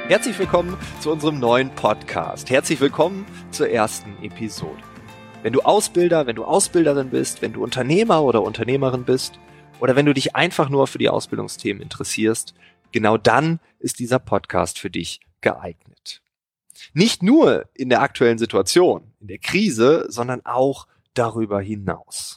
Herzlich willkommen zu unserem neuen Podcast. Herzlich willkommen zur ersten Episode. Wenn du Ausbilder, wenn du Ausbilderin bist, wenn du Unternehmer oder Unternehmerin bist oder wenn du dich einfach nur für die Ausbildungsthemen interessierst, genau dann ist dieser Podcast für dich geeignet. Nicht nur in der aktuellen Situation, in der Krise, sondern auch darüber hinaus.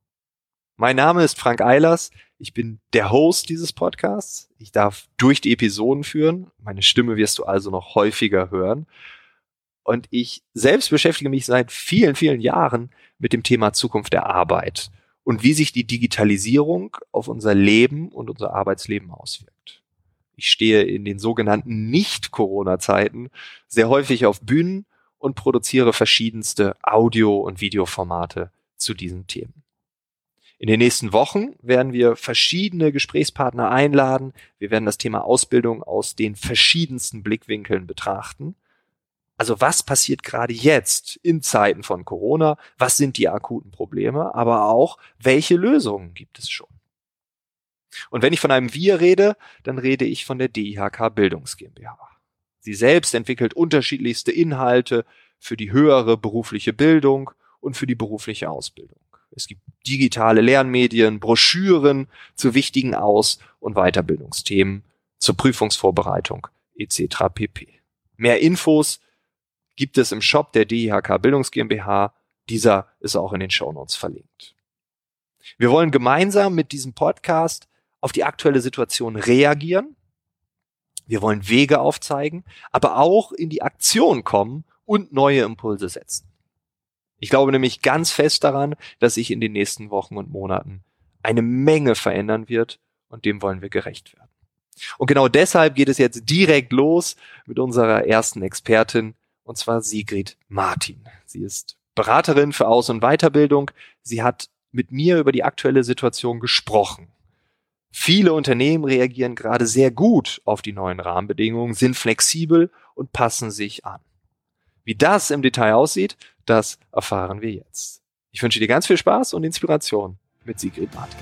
Mein Name ist Frank Eilers. Ich bin der Host dieses Podcasts. Ich darf durch die Episoden führen. Meine Stimme wirst du also noch häufiger hören. Und ich selbst beschäftige mich seit vielen, vielen Jahren mit dem Thema Zukunft der Arbeit und wie sich die Digitalisierung auf unser Leben und unser Arbeitsleben auswirkt. Ich stehe in den sogenannten Nicht-Corona-Zeiten sehr häufig auf Bühnen und produziere verschiedenste Audio- und Videoformate zu diesen Themen. In den nächsten Wochen werden wir verschiedene Gesprächspartner einladen. Wir werden das Thema Ausbildung aus den verschiedensten Blickwinkeln betrachten. Also was passiert gerade jetzt in Zeiten von Corona? Was sind die akuten Probleme? Aber auch, welche Lösungen gibt es schon? Und wenn ich von einem Wir rede, dann rede ich von der DIHK Bildungs GmbH. Sie selbst entwickelt unterschiedlichste Inhalte für die höhere berufliche Bildung und für die berufliche Ausbildung. Es gibt digitale Lernmedien, Broschüren zu wichtigen Aus- und Weiterbildungsthemen, zur Prüfungsvorbereitung etc. pp. Mehr Infos gibt es im Shop der DIHK Bildungs GmbH. Dieser ist auch in den Shownotes verlinkt. Wir wollen gemeinsam mit diesem Podcast auf die aktuelle Situation reagieren. Wir wollen Wege aufzeigen, aber auch in die Aktion kommen und neue Impulse setzen. Ich glaube nämlich ganz fest daran, dass sich in den nächsten Wochen und Monaten eine Menge verändern wird und dem wollen wir gerecht werden. Und genau deshalb geht es jetzt direkt los mit unserer ersten Expertin, und zwar Sigrid Martin. Sie ist Beraterin für Aus- und Weiterbildung. Sie hat mit mir über die aktuelle Situation gesprochen. Viele Unternehmen reagieren gerade sehr gut auf die neuen Rahmenbedingungen, sind flexibel und passen sich an. Wie das im Detail aussieht, das erfahren wir jetzt. Ich wünsche dir ganz viel Spaß und Inspiration mit Sigrid Martin.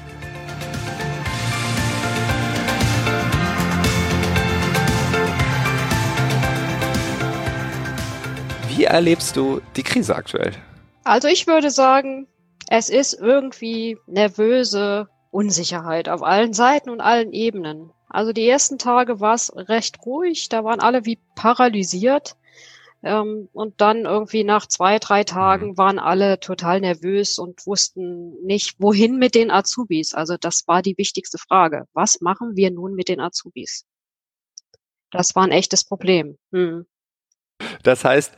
Wie erlebst du die Krise aktuell? Also ich würde sagen, es ist irgendwie nervöse Unsicherheit auf allen Seiten und allen Ebenen. Also die ersten Tage war es recht ruhig, da waren alle wie paralysiert. Und dann irgendwie nach 2-3 Tagen waren alle total nervös und wussten nicht, wohin mit den Azubis. Also das war die wichtigste Frage. Was machen wir nun mit den Azubis? Das war ein echtes Problem. Das heißt,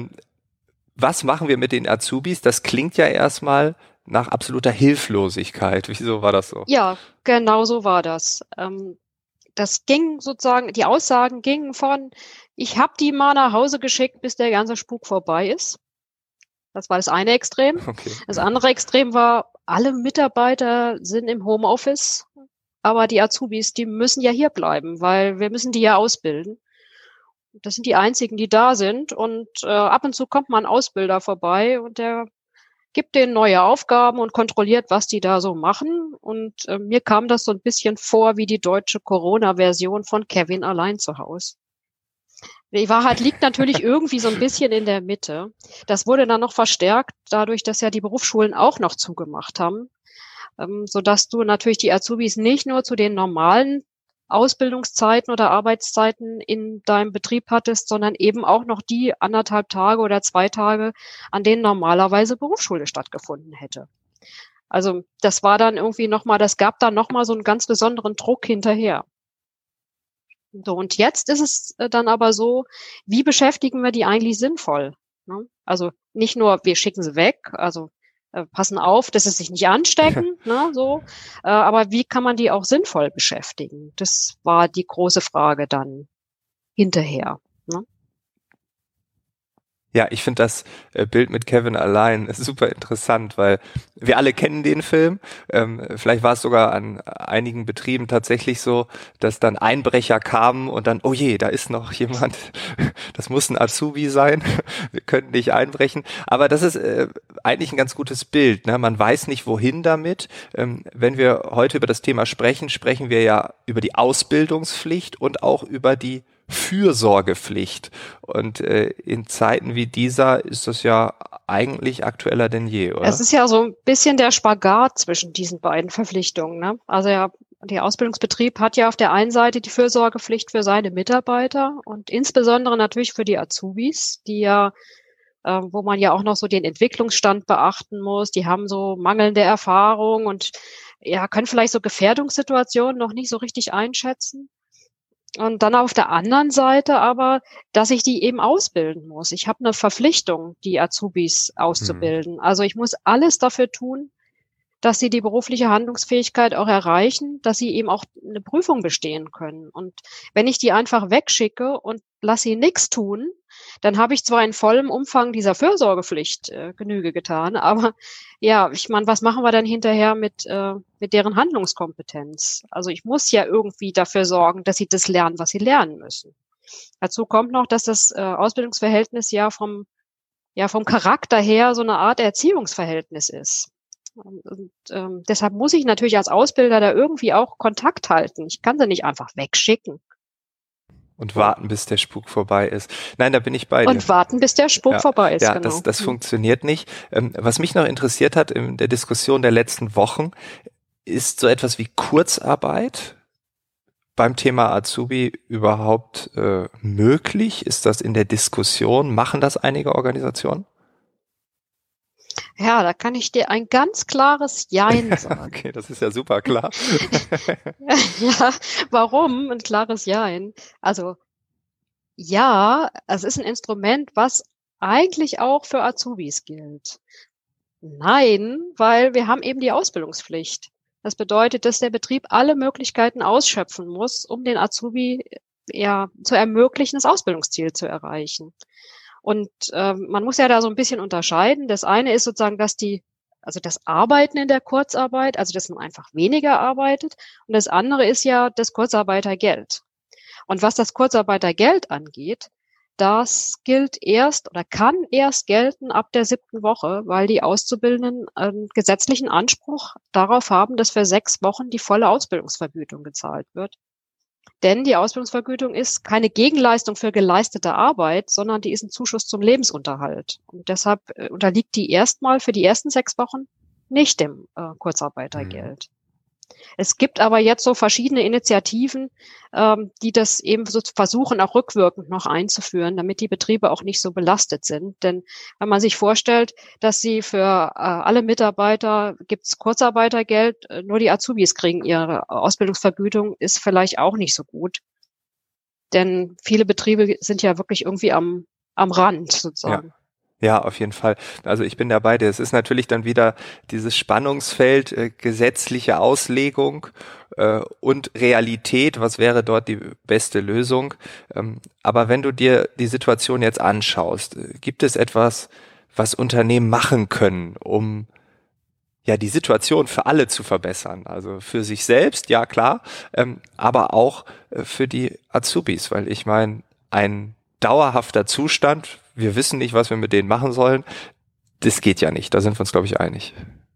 was machen wir mit den Azubis? Das klingt ja erstmal nach absoluter Hilflosigkeit. Wieso war das so? Ja, genau so war das. Das ging sozusagen, die Aussagen gingen von, ich habe die mal nach Hause geschickt, bis der ganze Spuk vorbei ist. Das war das eine Extrem. Okay. Das andere Extrem war, alle Mitarbeiter sind im Homeoffice, aber die Azubis, die müssen ja hier bleiben, weil wir müssen die ja ausbilden. Das sind die einzigen, die da sind und ab und zu kommt mal ein Ausbilder vorbei und der gibt denen neue Aufgaben und kontrolliert, was die da so machen. Und mir kam das so ein bisschen vor wie die deutsche Corona-Version von Kevin allein zu Hause. Die Wahrheit liegt natürlich irgendwie so ein bisschen in der Mitte. Das wurde dann noch verstärkt dadurch, dass ja die Berufsschulen auch noch zugemacht haben, sodass du natürlich die Azubis nicht nur zu den normalen Ausbildungszeiten oder Arbeitszeiten in deinem Betrieb hattest, sondern eben auch noch die 1,5 Tage oder 2 Tage, an denen normalerweise Berufsschule stattgefunden hätte. Also das war dann irgendwie das gab dann nochmal so einen ganz besonderen Druck hinterher. So, und jetzt ist es dann aber so, wie beschäftigen wir die eigentlich sinnvoll? Ne? Also nicht nur, wir schicken sie weg, also passen auf, dass sie sich nicht anstecken, ne, so. Aber wie kann man die auch sinnvoll beschäftigen? Das war die große Frage dann hinterher. Ne? Ja, ich finde das Bild mit Kevin allein super interessant, weil wir alle kennen den Film. Vielleicht war es sogar an einigen Betrieben tatsächlich so, dass dann Einbrecher kamen und dann, oh je, da ist noch jemand, das muss ein Azubi sein, wir können nicht einbrechen. Aber das ist eigentlich ein ganz gutes Bild, ne? Man weiß nicht, wohin damit. Wenn wir heute über das Thema sprechen, sprechen wir ja über die Ausbildungspflicht und auch über die Fürsorgepflicht. Und in Zeiten wie dieser ist das ja eigentlich aktueller denn je, oder? Es ist ja so ein bisschen der Spagat zwischen diesen beiden Verpflichtungen, ne? Also ja, der Ausbildungsbetrieb hat ja auf der einen Seite die Fürsorgepflicht für seine Mitarbeiter und insbesondere natürlich für die Azubis, die ja, wo man ja auch noch so den Entwicklungsstand beachten muss. Die haben so mangelnde Erfahrung und ja, können vielleicht so Gefährdungssituationen noch nicht so richtig einschätzen. Und dann auf der anderen Seite aber, dass ich die eben ausbilden muss. Ich habe eine Verpflichtung, die Azubis auszubilden. Also ich muss alles dafür tun, dass sie die berufliche Handlungsfähigkeit auch erreichen, dass sie eben auch eine Prüfung bestehen können. Und wenn ich die einfach wegschicke und lasse sie nichts tun, dann habe ich zwar in vollem Umfang dieser Fürsorgepflicht Genüge getan, aber ja, ich meine, was machen wir dann hinterher mit deren Handlungskompetenz? Also ich muss ja irgendwie dafür sorgen, dass sie das lernen, was sie lernen müssen. Dazu kommt noch, dass das Ausbildungsverhältnis vom Charakter her so eine Art Erziehungsverhältnis ist. Und deshalb muss ich natürlich als Ausbilder da irgendwie auch Kontakt halten. Ich kann sie nicht einfach wegschicken. Und warten, bis der Spuk vorbei ist. Nein, da bin ich bei dir. Und warten, bis der Spuk vorbei ist, ja, genau. Das funktioniert nicht. Was mich noch interessiert hat in der Diskussion der letzten Wochen, ist so etwas wie Kurzarbeit beim Thema Azubi überhaupt möglich? Ist das in der Diskussion? Machen das einige Organisationen? Ja, da kann ich dir ein ganz klares Jein sagen. Okay, das ist ja super klar. Ja, warum? Ein klares Jein. Also ja, es ist ein Instrument, was eigentlich auch für Azubis gilt. Nein, weil wir haben eben die Ausbildungspflicht. Das bedeutet, dass der Betrieb alle Möglichkeiten ausschöpfen muss, um den Azubi ja zu ermöglichen, das Ausbildungsziel zu erreichen. Und man muss ja da so ein bisschen unterscheiden. Das eine ist sozusagen, also das Arbeiten in der Kurzarbeit, also dass man einfach weniger arbeitet. Und das andere ist ja das Kurzarbeitergeld. Und was das Kurzarbeitergeld angeht, das gilt erst oder kann erst gelten ab der 7. Woche, weil die Auszubildenden einen gesetzlichen Anspruch darauf haben, dass für 6 Wochen die volle Ausbildungsvergütung gezahlt wird. Denn die Ausbildungsvergütung ist keine Gegenleistung für geleistete Arbeit, sondern die ist ein Zuschuss zum Lebensunterhalt. Und deshalb unterliegt die erstmal für die ersten 6 Wochen nicht dem Kurzarbeitergeld. Es gibt aber jetzt so verschiedene Initiativen, die das eben so versuchen, auch rückwirkend noch einzuführen, damit die Betriebe auch nicht so belastet sind. Denn wenn man sich vorstellt, dass sie für alle Mitarbeiter gibt's Kurzarbeitergeld, nur die Azubis kriegen ihre Ausbildungsvergütung, ist vielleicht auch nicht so gut. Denn viele Betriebe sind ja wirklich irgendwie am Rand sozusagen. Ja. Ja, auf jeden Fall. Also ich bin dabei. Es ist natürlich dann wieder dieses Spannungsfeld gesetzliche Auslegung und Realität. Was wäre dort die beste Lösung? Aber wenn du dir die Situation jetzt anschaust, gibt es etwas, was Unternehmen machen können, um ja die Situation für alle zu verbessern? Also für sich selbst, ja klar, aber auch für die Azubis, weil ich meine, ein dauerhafter Zustand, wir wissen nicht, was wir mit denen machen sollen, das geht ja nicht. Da sind wir uns, glaube ich, einig.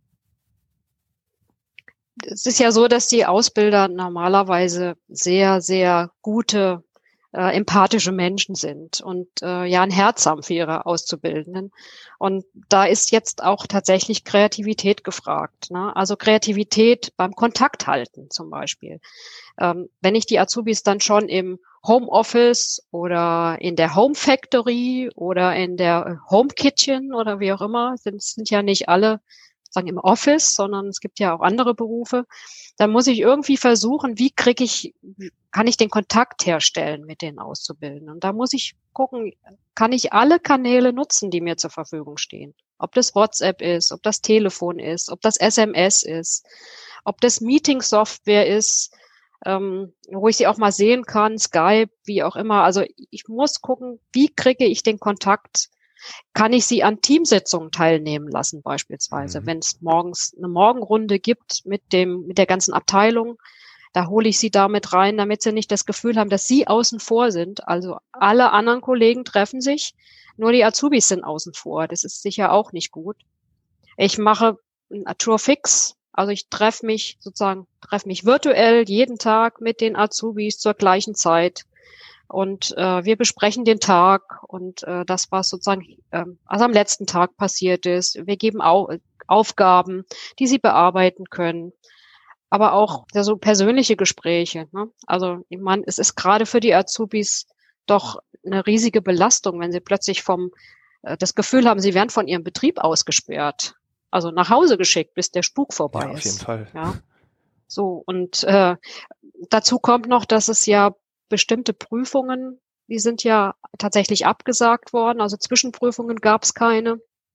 Es ist ja so, dass die Ausbilder normalerweise sehr, sehr gute, empathische Menschen sind und ja ein Herz haben für ihre Auszubildenden. Und da ist jetzt auch tatsächlich Kreativität gefragt, ne? Also Kreativität beim Kontakt halten zum Beispiel. Wenn ich die Azubis dann schon im Homeoffice oder in der Home Factory oder in der Home Kitchen oder wie auch immer, sind ja nicht alle sagen im Office, sondern es gibt ja auch andere Berufe. Dann muss ich irgendwie versuchen, kann ich den Kontakt herstellen mit den Auszubildenden. Und da muss ich gucken, kann ich alle Kanäle nutzen, die mir zur Verfügung stehen? Ob das WhatsApp ist, ob das Telefon ist, ob das SMS ist, ob das Meeting-Software ist, wo ich sie auch mal sehen kann, Skype, wie auch immer. Also ich muss gucken, wie kriege ich den Kontakt? Kann ich sie an Teamsitzungen teilnehmen lassen beispielsweise? Wenn es morgens eine Morgenrunde gibt mit der ganzen Abteilung, da hole ich sie damit rein, damit sie nicht das Gefühl haben, dass sie außen vor sind. Also alle anderen Kollegen treffen sich, nur die Azubis sind außen vor. Das ist sicher auch nicht gut. Ich mache ein Tour fix. Also ich treffe mich virtuell jeden Tag mit den Azubis zur gleichen Zeit. Und wir besprechen den Tag und das, was sozusagen also am letzten Tag passiert ist. Wir geben Aufgaben, die sie bearbeiten können. Aber auch ja, so persönliche Gespräche. Ne? Also ich meine, es ist gerade für die Azubis doch eine riesige Belastung, wenn sie plötzlich das Gefühl haben, sie werden von ihrem Betrieb ausgesperrt. Also nach Hause geschickt, bis der Spuk vorbei ist. Auf jeden Fall. Ja. So, und dazu kommt noch, dass es ja bestimmte Prüfungen, die sind ja tatsächlich abgesagt worden. Also Zwischenprüfungen gab es keine.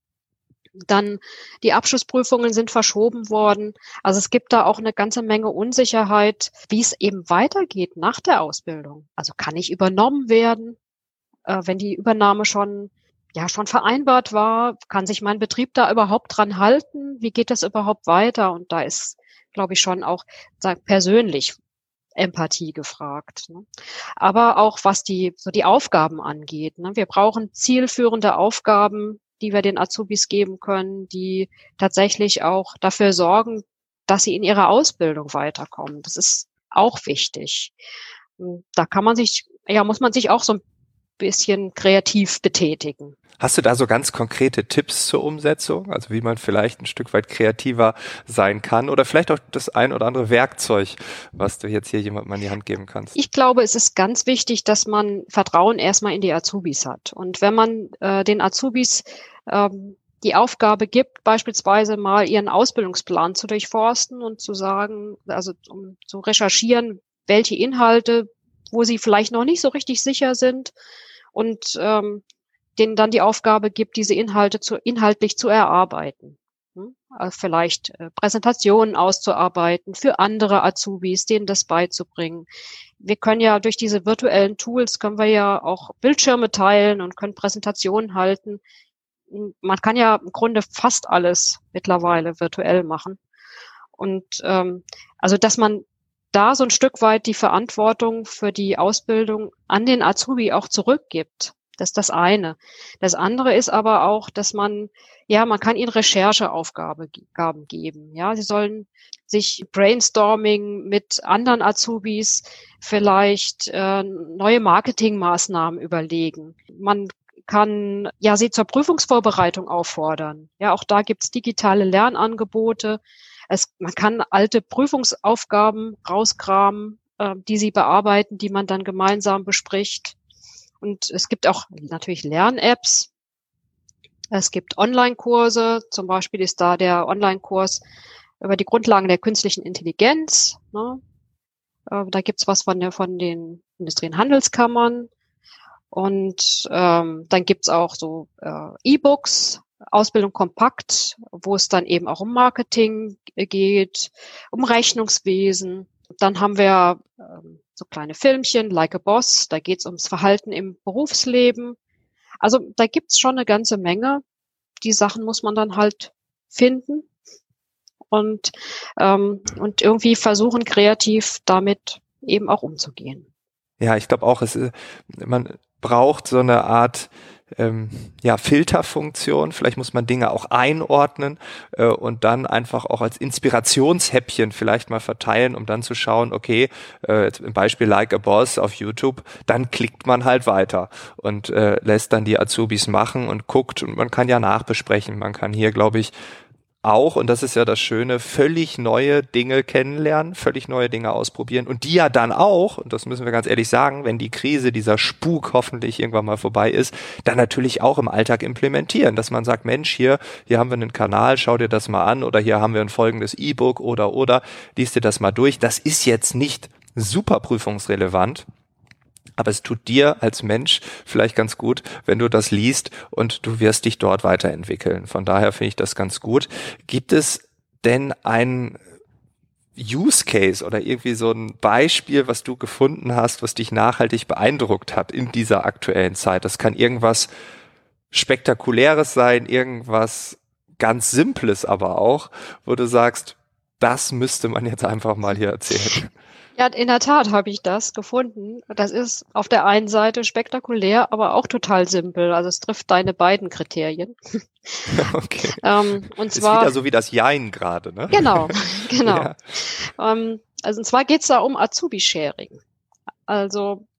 Dann die Abschlussprüfungen sind verschoben worden. Also es gibt da auch eine ganze Menge Unsicherheit, wie es eben weitergeht nach der Ausbildung. Also kann ich übernommen werden, wenn die Übernahme schon vereinbart war? Kann sich mein Betrieb da überhaupt dran halten? Wie geht das überhaupt weiter? Und da ist, glaube ich, schon auch persönlich Empathie gefragt. Ne? Aber auch was die Aufgaben angeht. Ne? Wir brauchen zielführende Aufgaben, die wir den Azubis geben können, die tatsächlich auch dafür sorgen, dass sie in ihrer Ausbildung weiterkommen. Das ist auch wichtig. Da muss man sich auch so ein bisschen kreativ betätigen. Hast du da so ganz konkrete Tipps zur Umsetzung? Also wie man vielleicht ein Stück weit kreativer sein kann oder vielleicht auch das ein oder andere Werkzeug, was du jetzt hier jemandem an die Hand geben kannst? Ich glaube, es ist ganz wichtig, dass man Vertrauen erstmal in die Azubis hat. Und wenn man den Azubis die Aufgabe gibt, beispielsweise mal ihren Ausbildungsplan zu durchforsten und zu sagen, also um zu recherchieren, welche Inhalte, wo sie vielleicht noch nicht so richtig sicher sind und denen dann die Aufgabe gibt, diese Inhalte inhaltlich zu erarbeiten. Also vielleicht Präsentationen auszuarbeiten für andere Azubis, denen das beizubringen. Wir können ja durch diese virtuellen Tools können wir ja auch Bildschirme teilen und können Präsentationen halten. Man kann ja im Grunde fast alles mittlerweile virtuell machen. Und also dass man da so ein Stück weit die Verantwortung für die Ausbildung an den Azubi auch zurückgibt. Das ist das eine. Das andere ist aber auch, dass man kann ihnen Rechercheaufgaben geben. Ja, sie sollen sich Brainstorming mit anderen Azubis vielleicht neue Marketingmaßnahmen überlegen. Man kann sie zur Prüfungsvorbereitung auffordern. Ja, auch da gibt's digitale Lernangebote. Man kann alte Prüfungsaufgaben rauskramen, die sie bearbeiten, die man dann gemeinsam bespricht. Und es gibt auch natürlich Lern-Apps. Es gibt Online-Kurse. Zum Beispiel ist da der Online-Kurs über die Grundlagen der künstlichen Intelligenz. Ne? Da gibt's was von den Industrie- und Handelskammern. Und dann gibt's auch so E-Books, Ausbildung kompakt, wo es dann eben auch um Marketing geht, um Rechnungswesen. Dann haben wir so kleine Filmchen, Like a Boss, da geht's ums Verhalten im Berufsleben. Also da gibt's schon eine ganze Menge. Die Sachen muss man dann halt finden und irgendwie versuchen, kreativ damit eben auch umzugehen. Ja, ich glaube auch, man braucht so eine Art Filterfunktion. Vielleicht muss man Dinge auch einordnen und dann einfach auch als Inspirationshäppchen vielleicht mal verteilen, um dann zu schauen, okay, jetzt im Beispiel Like a Boss auf YouTube, dann klickt man halt weiter und lässt dann die Azubis machen und guckt und man kann ja nachbesprechen. Man kann hier, glaube ich, auch, und das ist ja das Schöne, völlig neue Dinge kennenlernen, völlig neue Dinge ausprobieren und die ja dann auch, und das müssen wir ganz ehrlich sagen, wenn die Krise, dieser Spuk hoffentlich irgendwann mal vorbei ist, dann natürlich auch im Alltag implementieren, dass man sagt, Mensch, hier haben wir einen Kanal, schau dir das mal an oder hier haben wir ein folgendes E-Book oder, lies dir das mal durch. Das ist jetzt nicht super prüfungsrelevant, aber es tut dir als Mensch vielleicht ganz gut, wenn du das liest und du wirst dich dort weiterentwickeln. Von daher finde ich das ganz gut. Gibt es denn ein Use Case oder irgendwie so ein Beispiel, was du gefunden hast, was dich nachhaltig beeindruckt hat in dieser aktuellen Zeit? Das kann irgendwas Spektakuläres sein, irgendwas ganz Simples aber auch, wo du sagst, das müsste man jetzt einfach mal hier erzählen. Ja, in der Tat habe ich das gefunden. Das ist auf der einen Seite spektakulär, aber auch total simpel. Also es trifft deine beiden Kriterien. Okay. Und ist zwar wieder so wie das Jein gerade, ne? Genau. Ja. Also und zwar geht's da um Azubi-Sharing. Also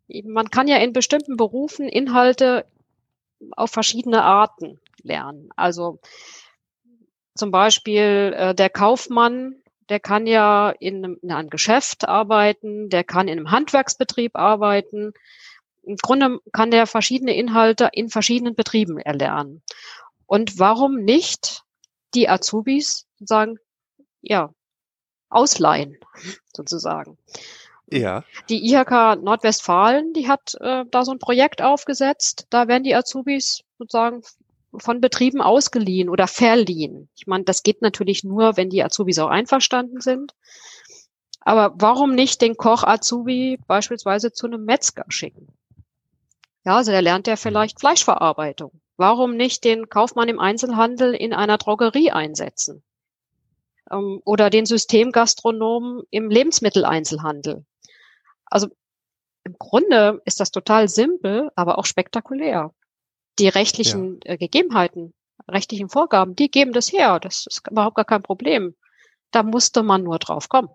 Man kann ja in bestimmten Berufen Inhalte auf verschiedene Arten lernen. Also zum Beispiel der Kaufmann, der kann ja in einem Geschäft arbeiten, der kann in einem Handwerksbetrieb arbeiten. Im Grunde kann der verschiedene Inhalte in verschiedenen Betrieben erlernen. Und warum nicht die Azubis sozusagen, ja, ausleihen, sozusagen. Ja. Die IHK Nordwestfalen, die hat da so ein Projekt aufgesetzt. Da werden die Azubis sozusagen von Betrieben ausgeliehen oder verliehen. Ich meine, das geht natürlich nur, wenn die Azubis auch einverstanden sind. Aber warum nicht den Koch-Azubi beispielsweise zu einem Metzger schicken? Ja, also da lernt er vielleicht Fleischverarbeitung. Warum nicht den Kaufmann im Einzelhandel in einer Drogerie einsetzen? Oder den Systemgastronomen im Lebensmitteleinzelhandel. Also im Grunde ist das total simpel, aber auch spektakulär. Die rechtlichen Gegebenheiten, rechtlichen Vorgaben, die geben das her. Das ist überhaupt gar kein Problem. Da musste man nur drauf kommen.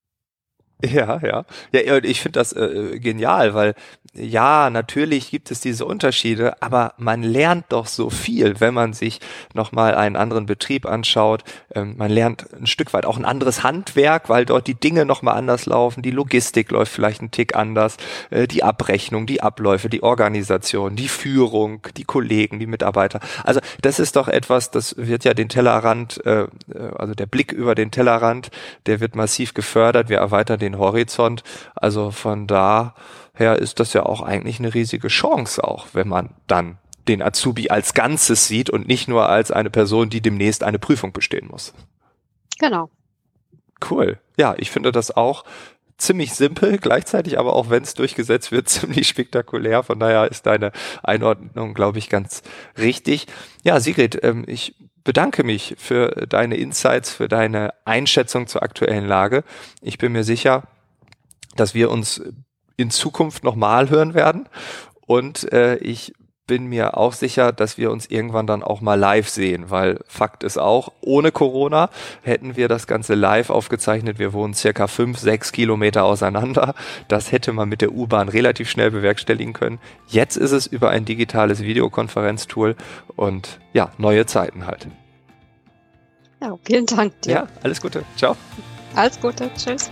Ja, ja. Ja, ich finde das genial, weil ja, natürlich gibt es diese Unterschiede, aber man lernt doch so viel, wenn man sich nochmal einen anderen Betrieb anschaut. Man lernt ein Stück weit auch ein anderes Handwerk, weil dort die Dinge nochmal anders laufen. Die Logistik läuft vielleicht einen Tick anders. Die Abrechnung, die Abläufe, die Organisation, die Führung, die Kollegen, die Mitarbeiter. Also das ist doch etwas, das wird ja den Tellerrand, also der Blick über den Tellerrand, der wird massiv gefördert. Wir erweitern den Horizont. Also von daher ist das ja auch eigentlich eine riesige Chance auch, wenn man dann den Azubi als Ganzes sieht und nicht nur als eine Person, die demnächst eine Prüfung bestehen muss. Genau. Cool. Ja, ich finde das auch ziemlich simpel, gleichzeitig aber auch wenn es durchgesetzt wird, ziemlich spektakulär. Von daher ist deine Einordnung, glaube ich, ganz richtig. Ja, Sigrid, ich bedanke mich für deine Insights, für deine Einschätzung zur aktuellen Lage. Ich bin mir sicher, dass wir uns in Zukunft nochmal hören werden und ich bin mir auch sicher, dass wir uns irgendwann dann auch mal live sehen, weil Fakt ist auch, ohne Corona hätten wir das Ganze live aufgezeichnet. Wir wohnen circa 5-6 Kilometer auseinander. Das hätte man mit der U-Bahn relativ schnell bewerkstelligen können. Jetzt ist es über ein digitales Videokonferenztool und ja, neue Zeiten halt. Ja, vielen Dank dir. Ja, alles Gute. Ciao. Alles Gute. Tschüss.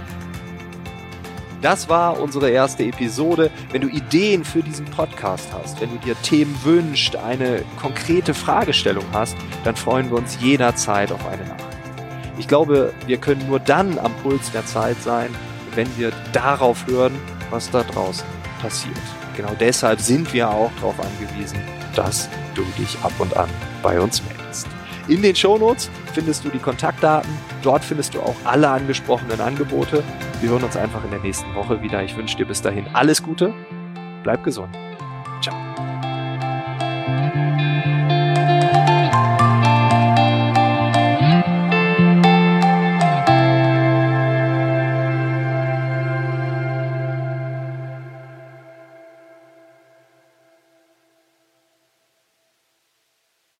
Das war unsere erste Episode. Wenn du Ideen für diesen Podcast hast, wenn du dir Themen wünschst, eine konkrete Fragestellung hast, dann freuen wir uns jederzeit auf eine Nachricht. Ich glaube, wir können nur dann am Puls der Zeit sein, wenn wir darauf hören, was da draußen passiert. Genau deshalb sind wir auch darauf angewiesen, dass du dich ab und an bei uns meldest. In den Shownotes findest du die Kontaktdaten. Dort findest du auch alle angesprochenen Angebote. Wir hören uns einfach in der nächsten Woche wieder. Ich wünsche dir bis dahin alles Gute. Bleib gesund. Ciao.